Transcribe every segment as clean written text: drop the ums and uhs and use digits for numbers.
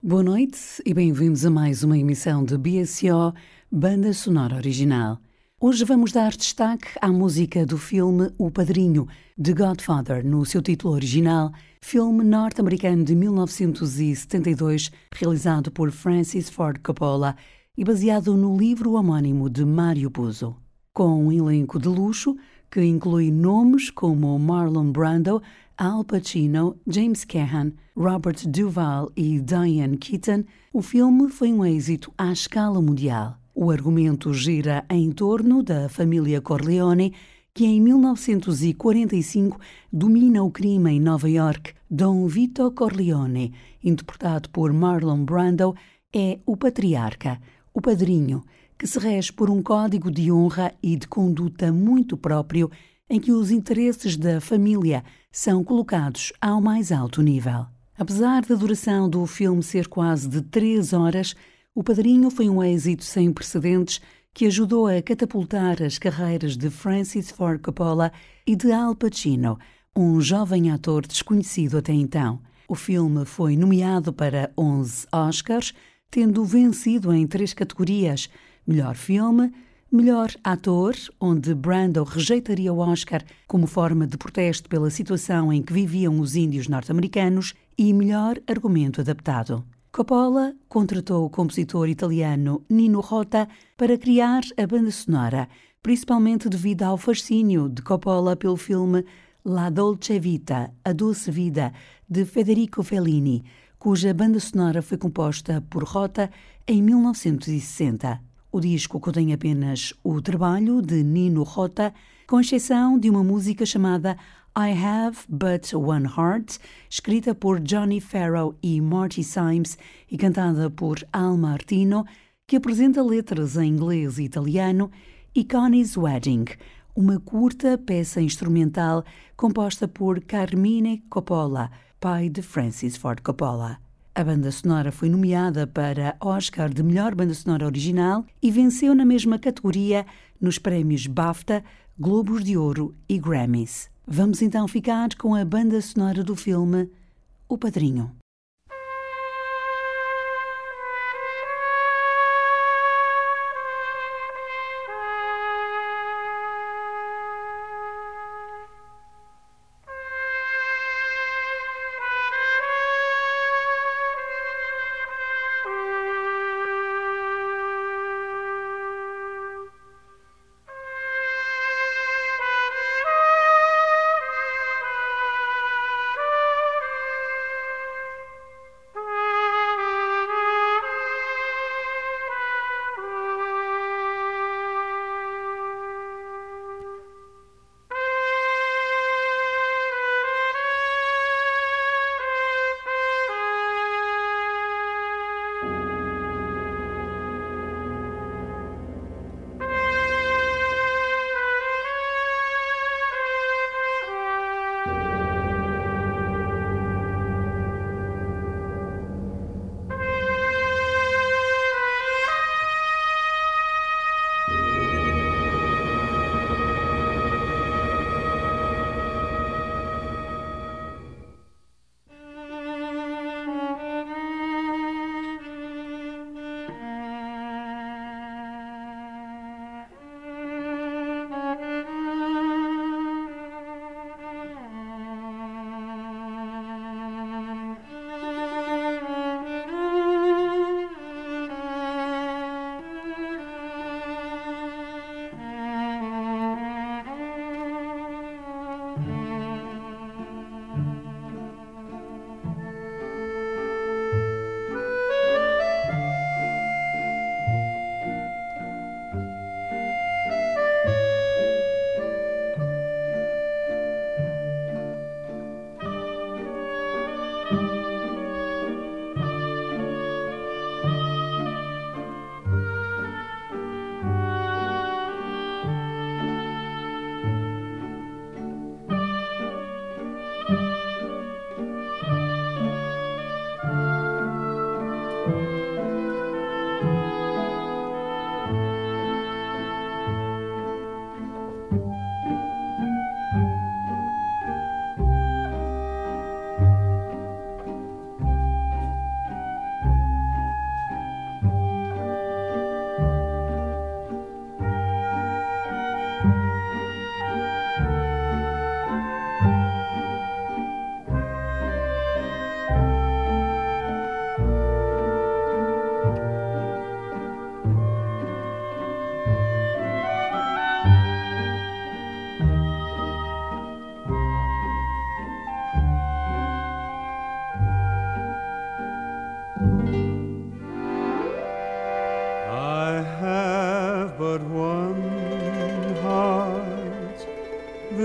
Boa noite e bem-vindos a mais uma emissão de BSO Banda Sonora Original. Hoje vamos dar destaque à música do filme O Padrinho, The Godfather, no seu título original, filme norte-americano de 1972, realizado por Francis Ford Coppola e baseado no livro homónimo de Mario Puzo. Com um elenco de luxo que inclui nomes como Marlon Brando, Al Pacino, James Caan, Robert Duvall e Diane Keaton, o filme foi um êxito à escala mundial. O argumento gira em torno da família Corleone, que em 1945 domina o crime em Nova York. Dom Vito Corleone, interpretado por Marlon Brando, é o patriarca, o padrinho, que se rege por um código de honra e de conduta muito próprio, em que os interesses da família são colocados ao mais alto nível. Apesar da duração do filme ser quase de 3 horas, O Padrinho foi um êxito sem precedentes que ajudou a catapultar as carreiras de Francis Ford Coppola e de Al Pacino, um jovem ator desconhecido até então. O filme foi nomeado para 11 Oscars, tendo vencido em 3 categorias: Melhor Filme, Melhor Ator, onde Brando rejeitaria o Oscar como forma de protesto pela situação em que viviam os índios norte-americanos, e Melhor Argumento Adaptado. Coppola contratou o compositor italiano Nino Rota para criar a banda sonora, principalmente devido ao fascínio de Coppola pelo filme La Dolce Vita, A Doce Vida, de Federico Fellini, cuja banda sonora foi composta por Rota em 1960. O disco contém apenas o trabalho de Nino Rota, com exceção de uma música chamada I Have But One Heart, escrita por Johnny Farrow e Marty Symes e cantada por Al Martino, que apresenta letras em inglês e italiano, e Connie's Wedding, uma curta peça instrumental composta por Carmine Coppola, pai de Francis Ford Coppola. A banda sonora foi nomeada para Oscar de Melhor Banda Sonora Original e venceu na mesma categoria nos prémios BAFTA, Globos de Ouro e Grammys. Vamos então ficar com a banda sonora do filme O Padrinho.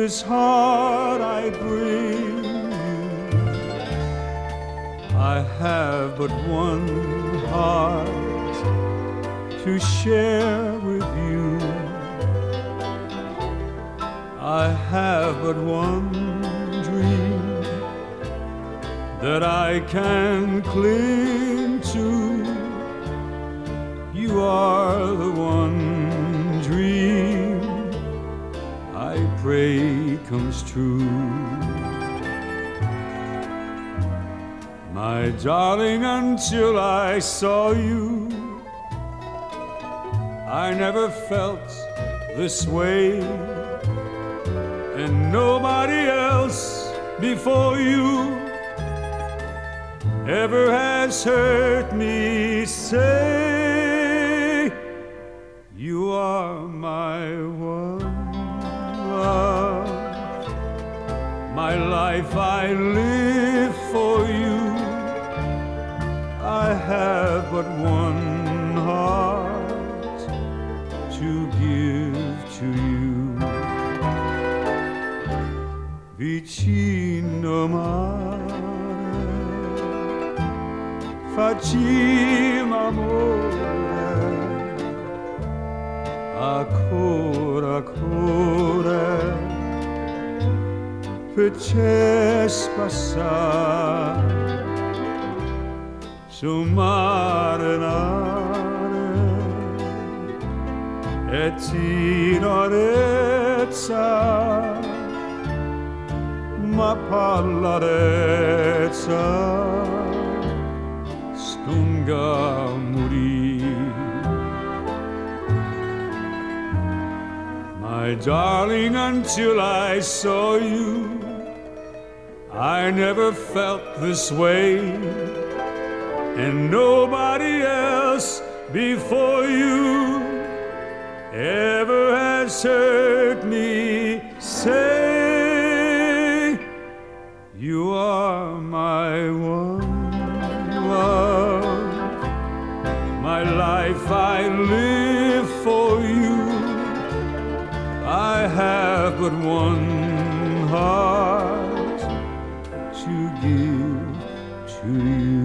this heart I bring you. I have but one heart to share with you. I have but one dream that I can cling to. You are the one dream I pray comes true. My darling, until I saw you, I never felt this way, and nobody else before you ever has heard me say, you are my one love. My life I live for you. I have but one heart to give to you. Vicino mare, facciamo amore, ancora, ancora, facesse passare su mare nare e tenerezza, ma pallarezza stunga morì. My darling, until I saw you, I never felt this way, and nobody else before you ever has heard me say, you are my one love. My life I live for you. I have but one heart to give to you.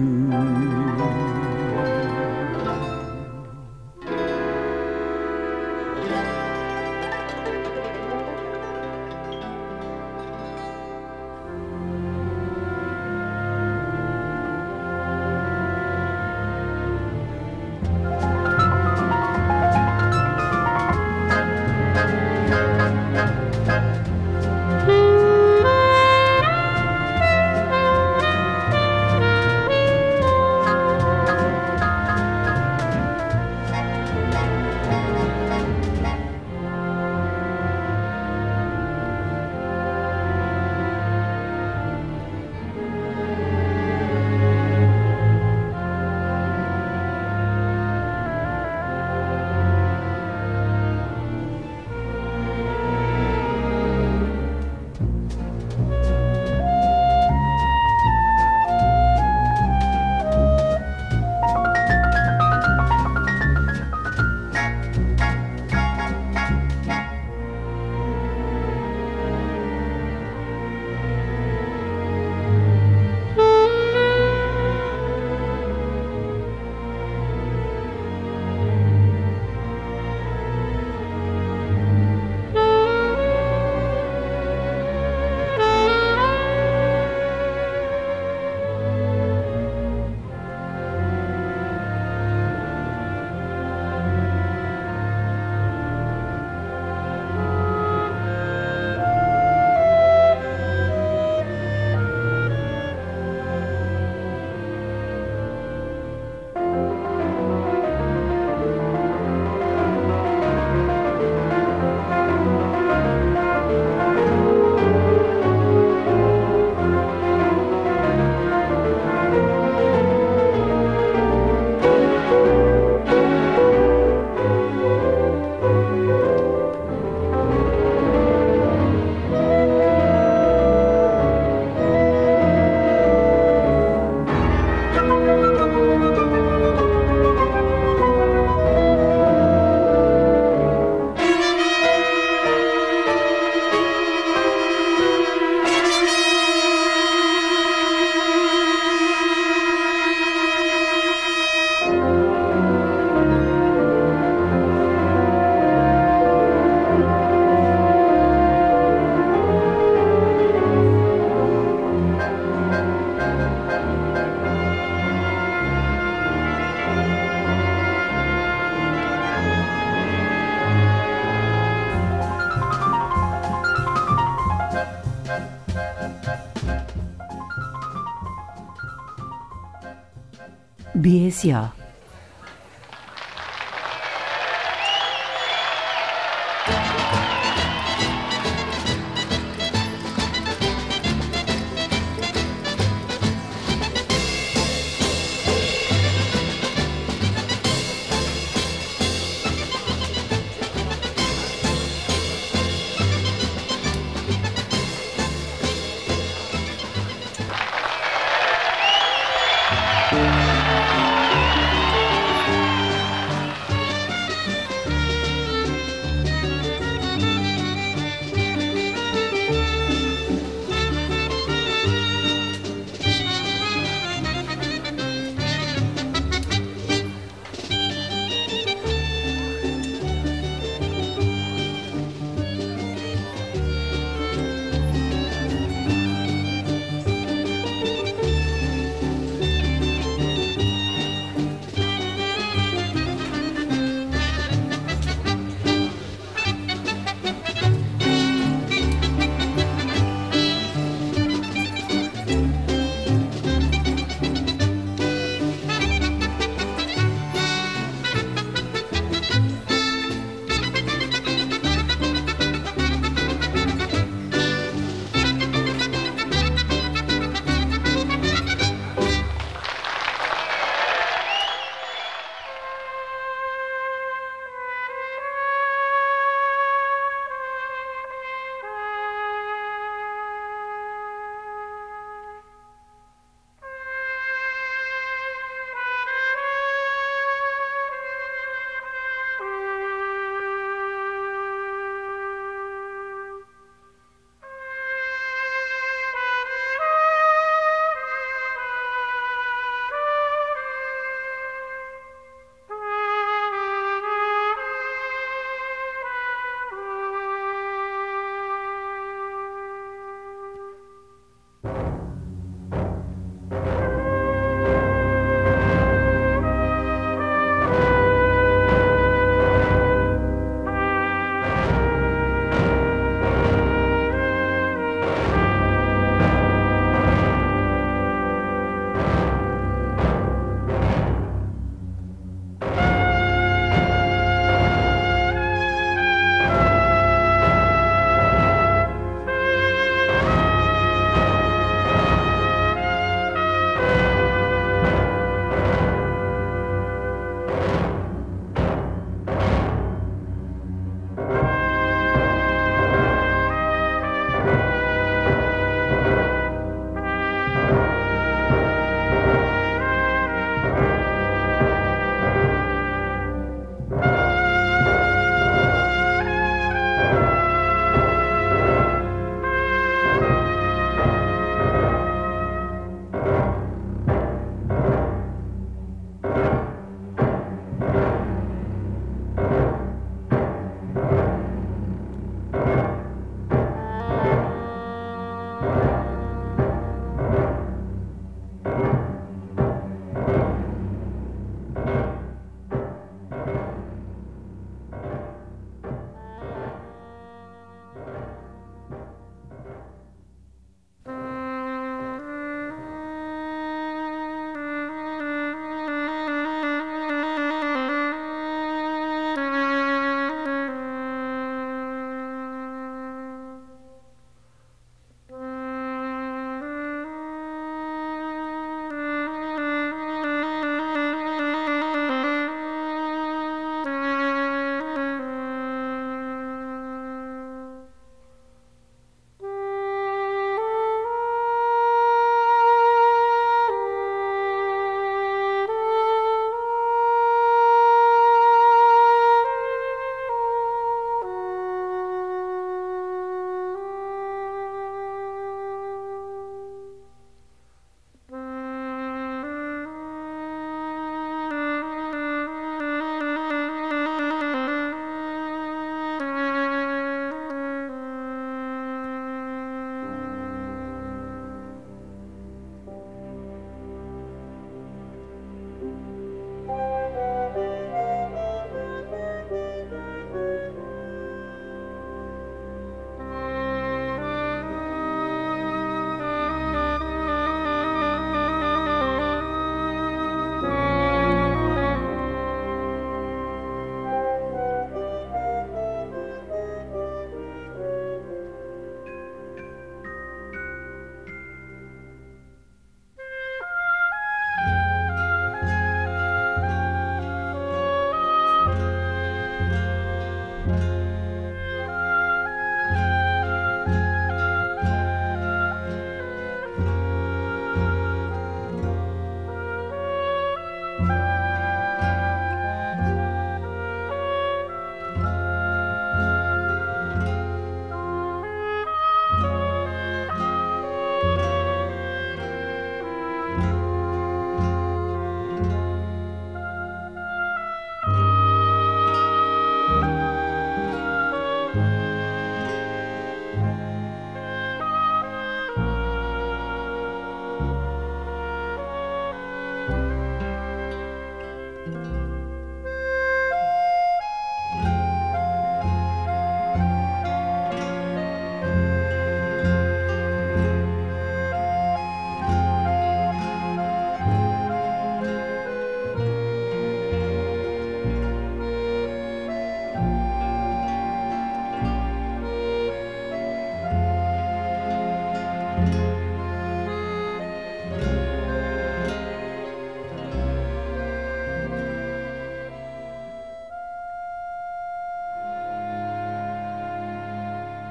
BSO.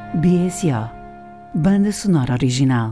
BSO, Banda Sonora Original.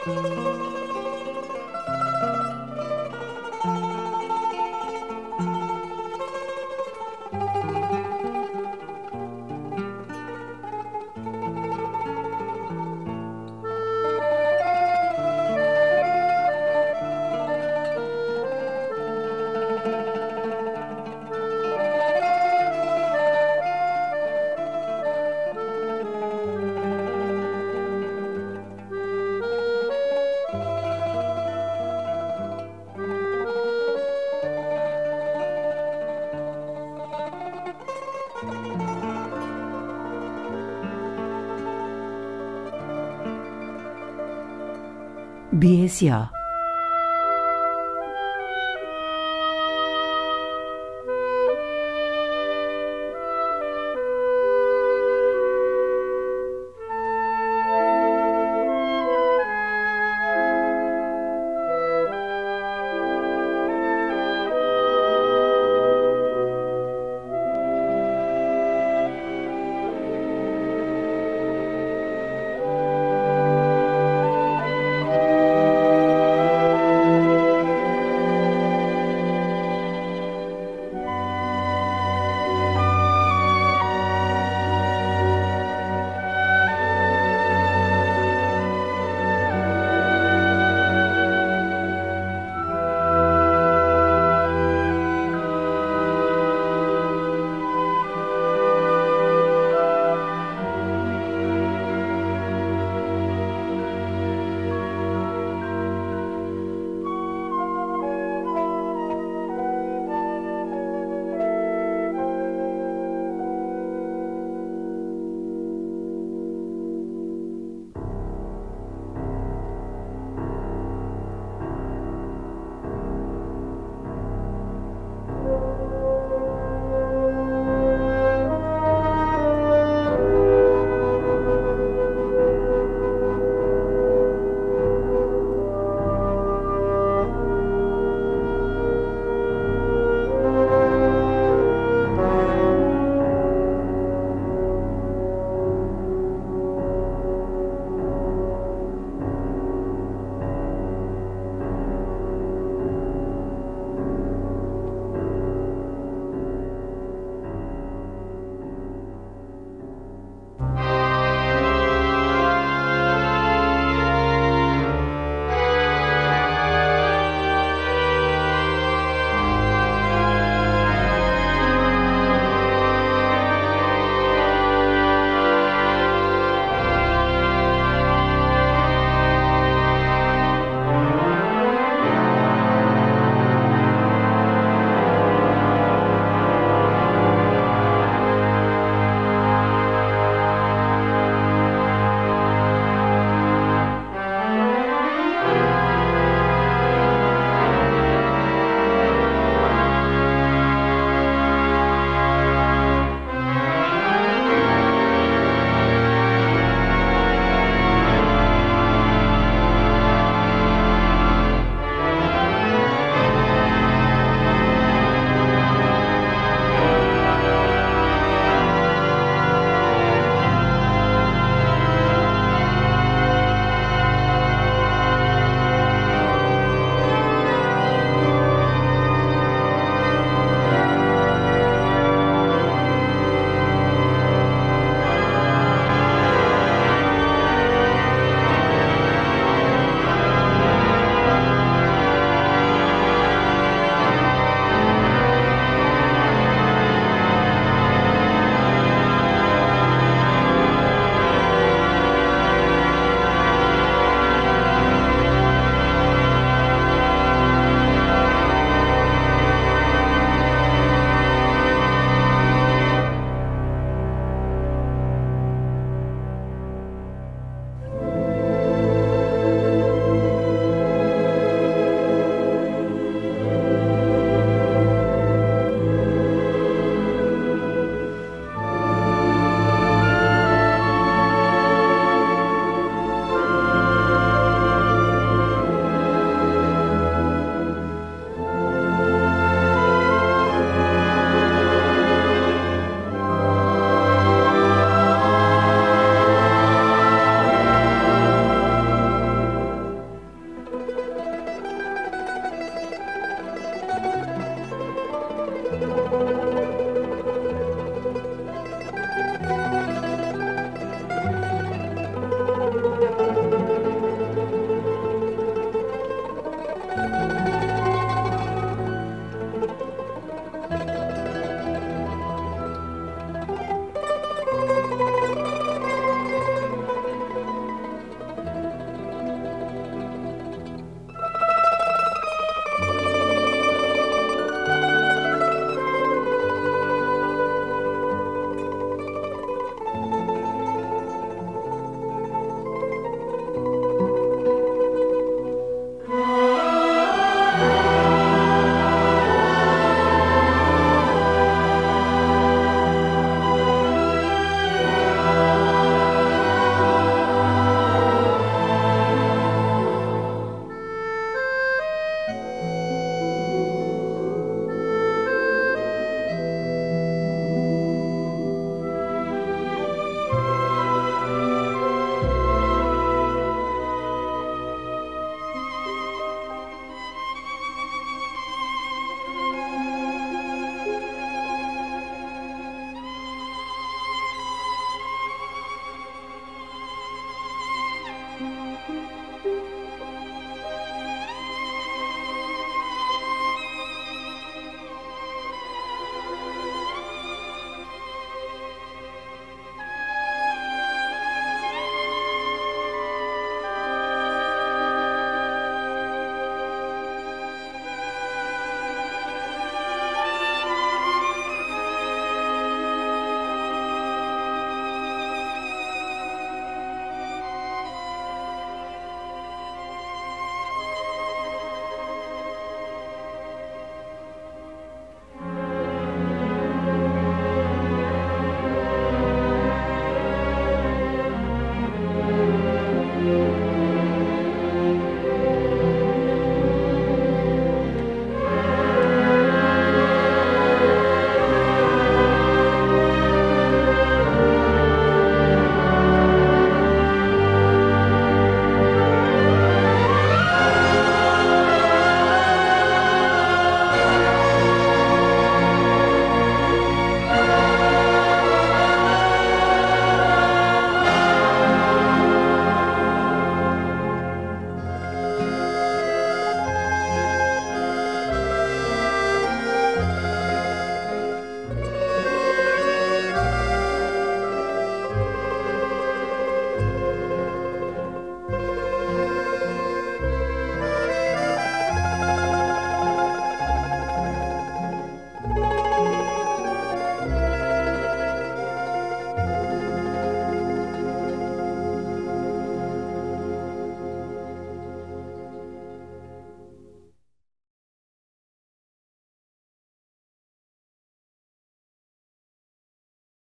BSO.